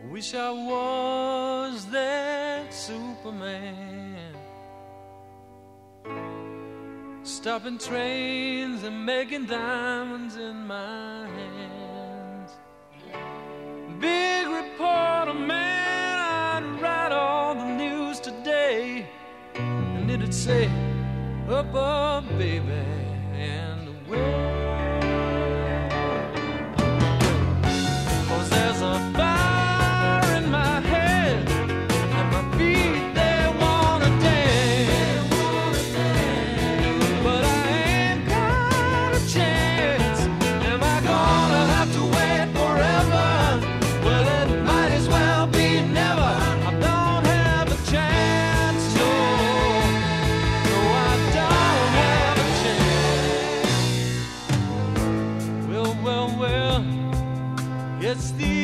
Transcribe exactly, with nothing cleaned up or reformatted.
Wish I was that Superman, stopping trains and making diamonds in my hands. Big reporter man, I'd write all the news today, and it'd say, up, up, baby, and away. 'Cause there's a fire in my head, and my feet, they wanna dance, but I ain't got a chance. Am I gonna have to wait forever? Well, it might as well be never. I don't have a chance, no, no, I don't have a chance. Well, well, well, it's the